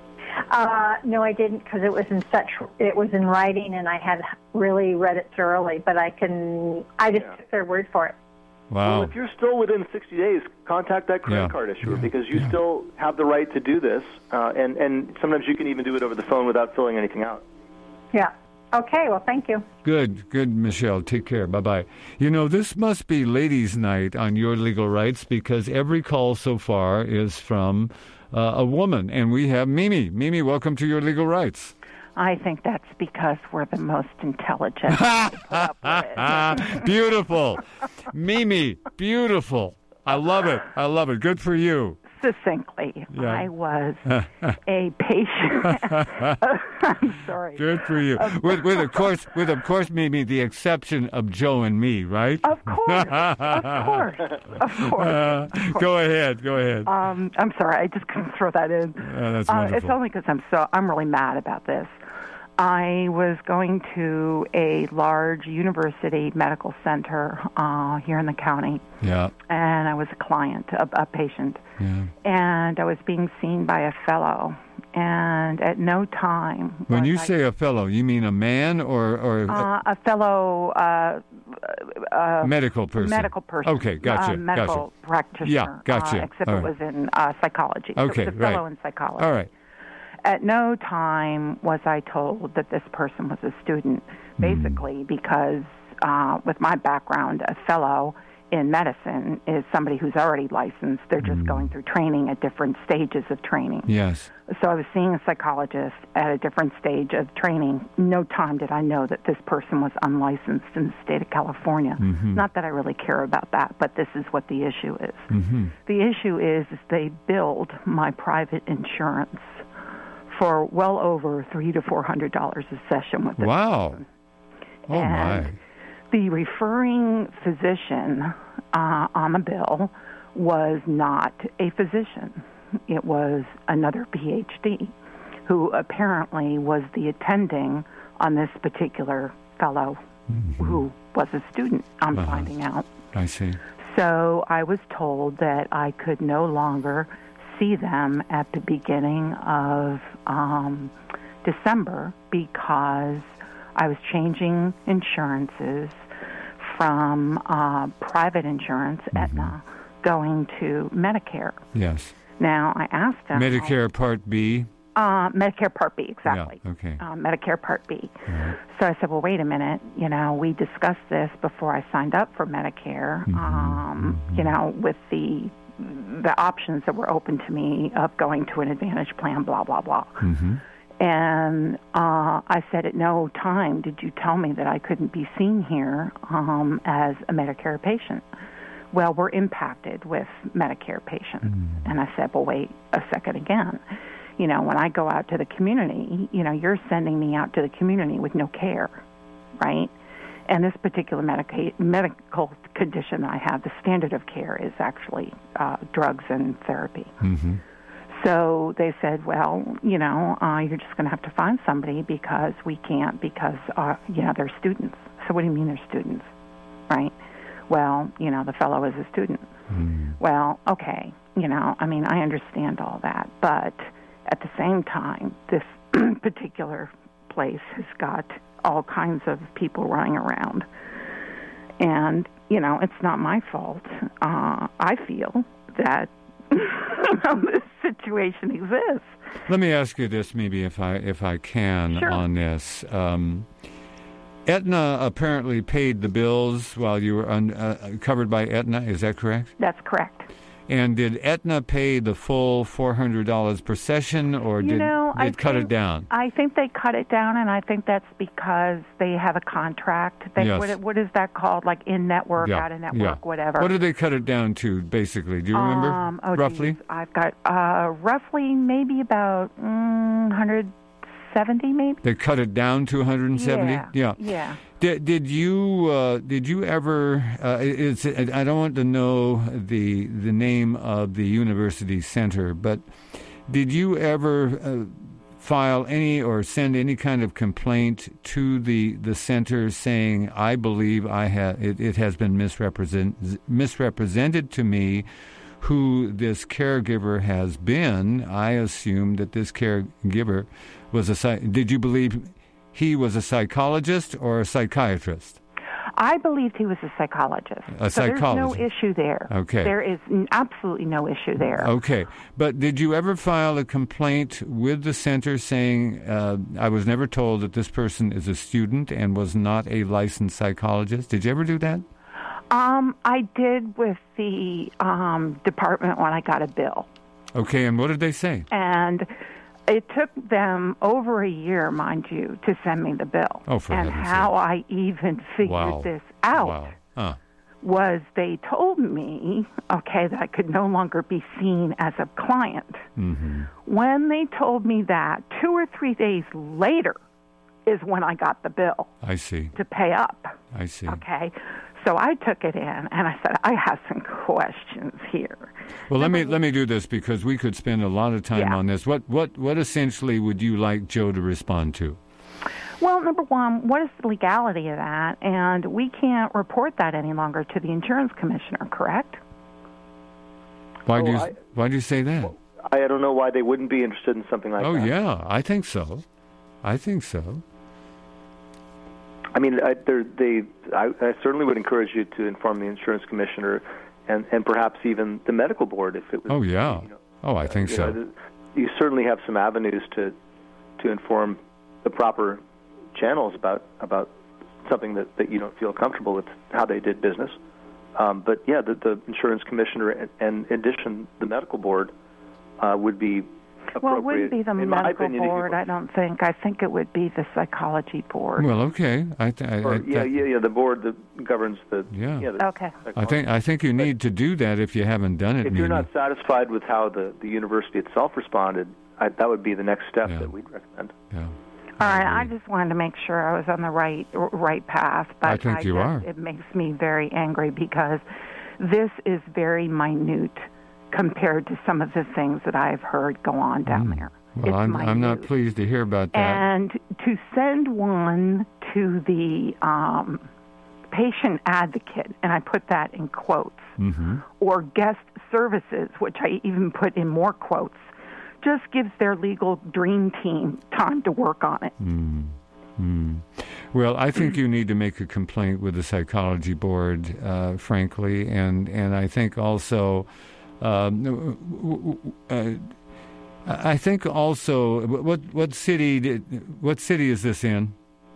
Speaker 5: No, I didn't, because it was in writing, and I had really read it thoroughly. But I just took their word for it.
Speaker 1: Wow.
Speaker 2: Well, if you're still within 60 days, contact that credit card issuer because you still have the right to do this, and sometimes you can even do it over the phone without filling anything out.
Speaker 5: Yeah. Okay, well, thank you.
Speaker 1: Good, Michelle. Take care. Bye-bye. You know, this must be ladies' night on Your Legal Rights because every call so far is from a woman, and we have Mimi. Mimi, welcome to Your Legal Rights.
Speaker 6: I think that's because we're the most intelligent to put up with.
Speaker 1: Beautiful. Mimi, beautiful. I love it. I love it. Good for you.
Speaker 6: Succinctly,
Speaker 1: Yeah.
Speaker 6: I was a patient. I'm sorry.
Speaker 1: Good for you. With of course, Mimi, the exception of Joe and me, right?
Speaker 6: Of course.
Speaker 1: Go ahead.
Speaker 6: I'm sorry. I just couldn't throw that in.
Speaker 1: That's wonderful.
Speaker 6: It's only because I'm really mad about this. I was going to a large university medical center here in the county.
Speaker 1: Yeah.
Speaker 6: And I was a client, a patient.
Speaker 1: Yeah.
Speaker 6: And I was being seen by a fellow. And at no time...
Speaker 1: When you say a fellow, you mean a man or
Speaker 6: a fellow...
Speaker 1: medical person.
Speaker 6: Medical person.
Speaker 1: Okay, gotcha.
Speaker 6: Medical practitioner.
Speaker 1: Yeah, gotcha.
Speaker 6: Except
Speaker 1: All
Speaker 6: it
Speaker 1: right.
Speaker 6: was in psychology.
Speaker 1: Okay,
Speaker 6: So it was a fellow
Speaker 1: right.
Speaker 6: in psychology.
Speaker 1: All right.
Speaker 6: At no time was I told that this person was a student, basically because with my background, a fellow in medicine is somebody who's already licensed. They're just going through training at different stages of training.
Speaker 1: Yes.
Speaker 6: So I was seeing a psychologist at a different stage of training. No time did I know that this person was unlicensed in the state of California. Not that I really care about that, but this is what the issue is. The issue is they billed my private insurance for well over $300 to $400 a session with this person.
Speaker 1: Oh,
Speaker 6: and
Speaker 1: my.
Speaker 6: The referring physician on the bill was not a physician. It was another PhD who apparently was the attending on this particular fellow who was a student, I'm finding out.
Speaker 1: I see.
Speaker 6: So I was told that I could no longer see them at the beginning of December because I was changing insurances from private insurance, Aetna, going to Medicare.
Speaker 1: Yes.
Speaker 6: Now, I asked them...
Speaker 1: Medicare Part B?
Speaker 6: Medicare Part B, exactly.
Speaker 1: Yeah, okay.
Speaker 6: Medicare Part B.
Speaker 1: Right.
Speaker 6: So I said, well, wait a minute. You know, we discussed this before I signed up for Medicare, you know, with the options that were open to me of going to an Advantage plan, blah, blah, blah. And I said, at no time did you tell me that I couldn't be seen here as a Medicare patient. Well, we're impacted with Medicare patients. And I said, well, wait a second again. You know, when I go out to the community, you know, you're sending me out to the community with no care, right? And this particular medical condition that I have, the standard of care is actually drugs and therapy. So they said, well, you know, you're just going to have to find somebody because we can't because, you know, they're students. So what do you mean they're students, right? Well, you know, the fellow is a student. Well, okay, you know, I mean, I understand all that. But at the same time, this particular place has got all kinds of people running around. And, you know, it's not my fault. I feel that this situation exists.
Speaker 1: Let me ask you this, maybe if I can,
Speaker 6: Sure.
Speaker 1: on this. Aetna apparently paid the bills while you were covered by Aetna. Is that correct?
Speaker 6: That's correct.
Speaker 1: And did Aetna pay the full $400 per session, or did they cut it down?
Speaker 6: I think they cut it down, and I think that's because they have a contract.
Speaker 1: Yes.
Speaker 6: What is that called? Like in-network, out-of-network, whatever.
Speaker 1: What did they cut it down to, basically? Do you remember, roughly?
Speaker 6: Geez. I've got roughly maybe about 170, maybe.
Speaker 1: They cut it down to 170?
Speaker 6: Yeah.
Speaker 1: Did you ever? I don't want to know the name of the university center, but did you ever file any or send any kind of complaint to the center saying, I believe it has been misrepresented to me who this caregiver has been? I assume that this caregiver was did you believe he was a psychologist or a psychiatrist?
Speaker 6: I believed he was a psychologist.
Speaker 1: A psychologist.
Speaker 6: There's no issue there.
Speaker 1: Okay.
Speaker 6: There is absolutely no issue there.
Speaker 1: Okay. But did you ever file a complaint with the center saying, I was never told that this person is a student and was not a licensed psychologist? Did you ever do that?
Speaker 6: I did with the department when I got a bill.
Speaker 1: Okay, and what did they say?
Speaker 6: And it took them over a year, mind you, to send me the bill.
Speaker 1: Oh, for
Speaker 6: and
Speaker 1: heaven's
Speaker 6: how
Speaker 1: sake.
Speaker 6: I even figured this out was they told me, okay, that I could no longer be seen as a client.
Speaker 1: Mm-hmm.
Speaker 6: When they told me that, 2 or 3 days later is when I got the bill.
Speaker 1: I see.
Speaker 6: To pay up.
Speaker 1: I see.
Speaker 6: Okay. So I took it in, and I said, I have some questions here.
Speaker 1: Well, let me do this, because we could spend a lot of time on this. What essentially would you like Joe to respond to?
Speaker 6: Well, number one, what is the legality of that? And we can't report that any longer to the insurance commissioner, correct?
Speaker 1: Why do you say that?
Speaker 2: Well, I don't know why they wouldn't be interested in something like that.
Speaker 1: Oh, yeah, I think so. I
Speaker 2: mean, I certainly would encourage you to inform the insurance commissioner and perhaps even the medical board if it was.
Speaker 1: Oh, yeah. I think so.
Speaker 2: You certainly have some avenues to inform the proper channels about something that you don't feel comfortable with how they did business. But, yeah, the insurance commissioner and in addition, the medical board would be appropriate.
Speaker 6: Well, it wouldn't be the medical board, I don't think. I think it would be the psychology board.
Speaker 1: Well, okay.
Speaker 2: The board that governs the...
Speaker 1: Yeah.
Speaker 6: Okay.
Speaker 1: I think you need to do that if you haven't done it.
Speaker 2: If you're not satisfied with how the university itself responded, that would be the next step that we'd recommend.
Speaker 1: Yeah.
Speaker 6: All right, I just wanted to make sure I was on the right path. But
Speaker 1: I think you are.
Speaker 6: It makes me very angry because this is very minute compared to some of the things that I've heard go on down there.
Speaker 1: Well, I'm not pleased to hear about that.
Speaker 6: And to send one to the patient advocate, and I put that in quotes, or guest services, which I even put in more quotes, just gives their legal dream team time to work on it.
Speaker 1: Well, I think you need to make a complaint with the psychology board, frankly, and I think also, I think also, what city is this in?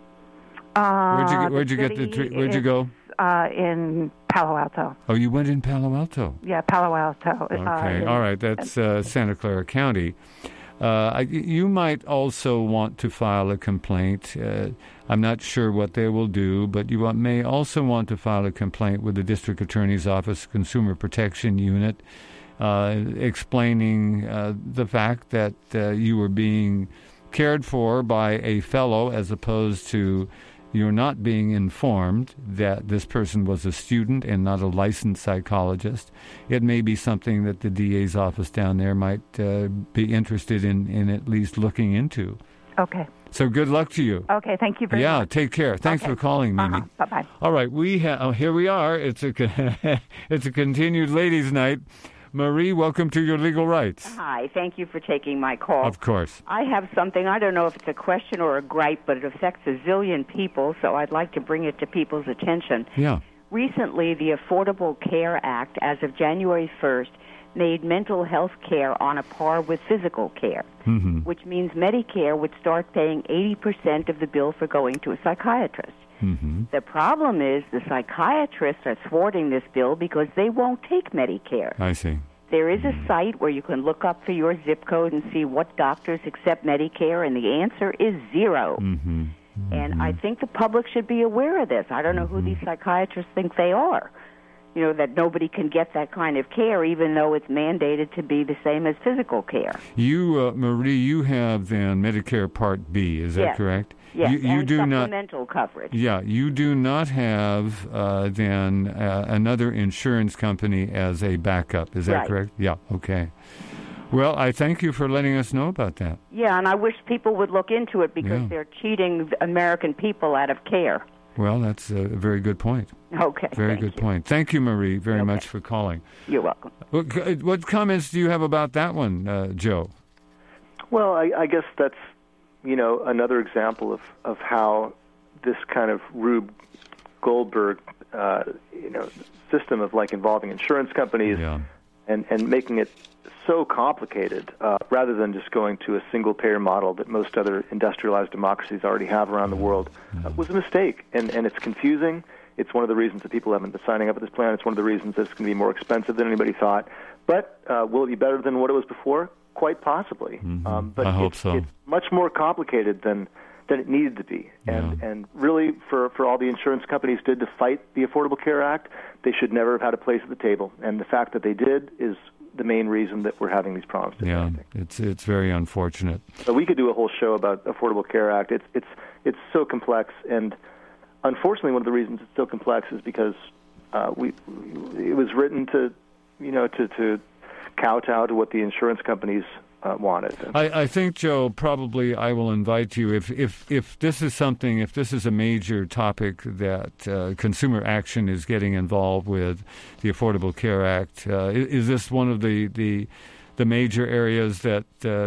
Speaker 1: Where'd you go?
Speaker 6: In Palo Alto.
Speaker 1: Oh, you went in Palo Alto?
Speaker 6: Yeah, Palo Alto.
Speaker 1: Okay, all right. That's Santa Clara County. You might also want to file a complaint. I'm not sure what they will do, but you may also want to file a complaint with the District Attorney's Office Consumer Protection Unit, explaining the fact that you were being cared for by a fellow as opposed to you're not being informed that this person was a student and not a licensed psychologist. It may be something that the DA's office down there might be interested in at least looking into.
Speaker 6: Okay.
Speaker 1: So good luck to you.
Speaker 6: Okay, thank you very much.
Speaker 1: Yeah, take care. Thanks for calling, Mimi.
Speaker 6: Bye-bye.
Speaker 1: All right, here we are. It's a continued ladies' night. Marie, welcome to Your Legal Rights.
Speaker 7: Hi, thank you for taking my call.
Speaker 1: Of course.
Speaker 7: I have something, I don't know if it's a question or a gripe, but it affects a zillion people, so I'd like to bring it to people's attention.
Speaker 1: Yeah.
Speaker 7: Recently, the Affordable Care Act, as of January 1st, made mental health care on a par with physical care, which means Medicare would start paying 80% of the bill for going to a psychiatrist. The problem is the psychiatrists are thwarting this bill because they won't take Medicare.
Speaker 1: I see.
Speaker 7: There is a site where you can look up for your zip code and see what doctors accept Medicare, and the answer is 0. And I think the public should be aware of this. I don't know who these psychiatrists think they are, that nobody can get that kind of care, even though it's mandated to be the same as physical care.
Speaker 1: You, Marie, you have then Medicare Part B, is that correct?
Speaker 7: Yes,
Speaker 1: you do
Speaker 7: supplemental coverage.
Speaker 1: Yeah, you do not have then another insurance company as a backup. Is that correct? Yeah, okay. Well, I thank you for letting us know about that.
Speaker 7: Yeah, and I wish people would look into it because they're cheating American people out of care.
Speaker 1: Well, that's a very good point.
Speaker 7: Okay.
Speaker 1: Very good point. Thank you, Marie, very much for calling.
Speaker 7: You're welcome.
Speaker 1: What comments do you have about that one, Joe?
Speaker 2: Well, I guess that's another example of how this kind of Rube Goldberg, system of involving insurance companies and making it so complicated rather than just going to a single-payer model that most other industrialized democracies already have around the world was a mistake. And it's confusing. It's one of the reasons that people haven't been signing up for this plan. It's one of the reasons that it's going to be more expensive than anybody thought. But will it be better than what it was before? Quite possibly. But
Speaker 1: I hope so.
Speaker 2: It's much more complicated than it needed to be. And really, for all the insurance companies did to fight the Affordable Care Act, they should never have had a place at the table. And the fact that they did is the main reason that we're having these problems today.
Speaker 1: Yeah, it's very unfortunate.
Speaker 2: So we could do a whole show about Affordable Care Act. It's so complex, and unfortunately, one of the reasons it's so complex is because it was written to kowtow to what the insurance companies wanted.
Speaker 1: I think, Joe, probably I will invite you, if this is something, if this is a major topic that Consumer Action is getting involved with, the Affordable Care Act, is this one of the major areas that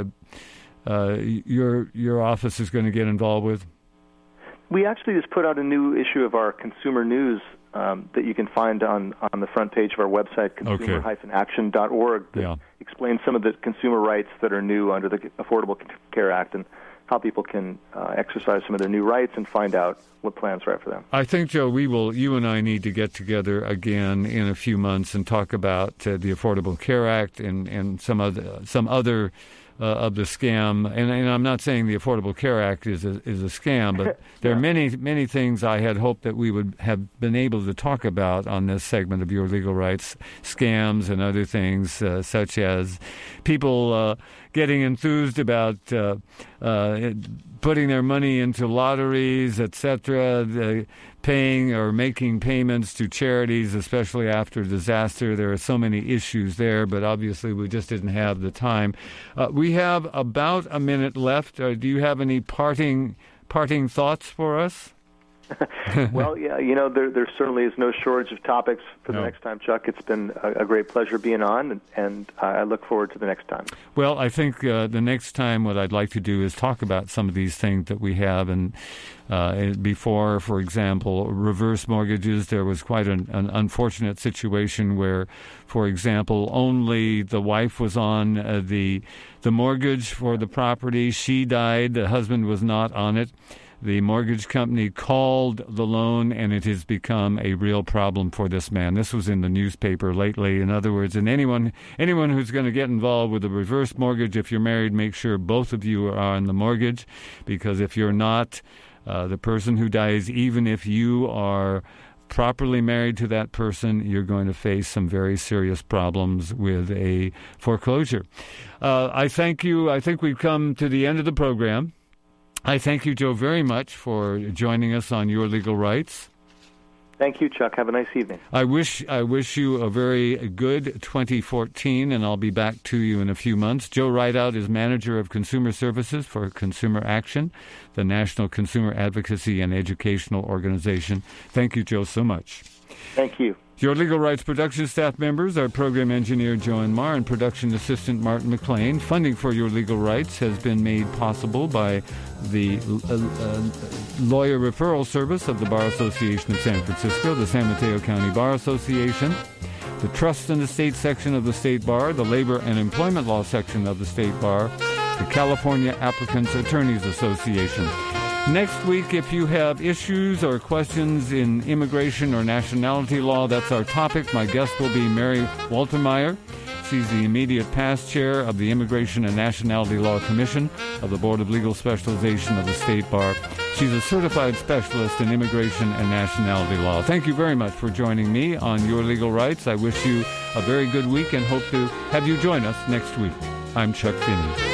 Speaker 1: your office is going to get involved with?
Speaker 2: We actually just put out a new issue of our Consumer News that you can find on the front page of our website, consumer-action.org, that explains some of the consumer rights that are new under the Affordable Care Act and how people can exercise some of their new rights and find out what plans are right for them.
Speaker 1: I think, Joe, you and I need to get together again in a few months and talk about the Affordable Care Act and some other of the scam, and I'm not saying the Affordable Care Act is a scam, but there are many things I had hoped that we would have been able to talk about on this segment of Your Legal Rights, scams and other things such as people getting enthused about putting their money into lotteries, etc., paying or making payments to charities, especially after disaster. There are so many issues there, but obviously we just didn't have the time. We have about a minute left. Do you have any parting thoughts for us?
Speaker 2: Well, yeah, there certainly is no shortage of topics for the next time, Chuck. It's been a great pleasure being on, and I look forward to the next time.
Speaker 1: Well, I think the next time what I'd like to do is talk about some of these things that we have. And before, for example, reverse mortgages, there was quite an unfortunate situation where, for example, only the wife was on the mortgage for the property. She died. The husband was not on it. The mortgage company called the loan, and it has become a real problem for this man. This was in the newspaper lately. In other words, and anyone who's going to get involved with a reverse mortgage, if you're married, make sure both of you are on the mortgage, because if you're not, the person who dies, even if you are properly married to that person, you're going to face some very serious problems with a foreclosure. I thank you. I think we've come to the end of the program. I thank you, Joe, very much for joining us on Your Legal Rights.
Speaker 2: Thank you, Chuck. Have a nice evening.
Speaker 1: I wish you a very good 2014, and I'll be back to you in a few months. Joe Rideout is Manager of Consumer Services for Consumer Action, the National Consumer Advocacy and Educational Organization. Thank you, Joe, so much.
Speaker 2: Thank you.
Speaker 1: Your Legal Rights production staff members are Program Engineer Joanne Marr and Production Assistant Martin McLean. Funding for Your Legal Rights has been made possible by the Lawyer Referral Service of the Bar Association of San Francisco, the San Mateo County Bar Association, the Trust and Estate section of the State Bar, the Labor and Employment Law section of the State Bar, the California Applicants Attorneys Association. Next week, if you have issues or questions in immigration or nationality law, that's our topic. My guest will be Mary Waltermeyer. She's the immediate past chair of the Immigration and Nationality Law Commission of the Board of Legal Specialization of the State Bar. She's a certified specialist in immigration and nationality law. Thank you very much for joining me on Your Legal Rights. I wish you a very good week and hope to have you join us next week. I'm Chuck Finney.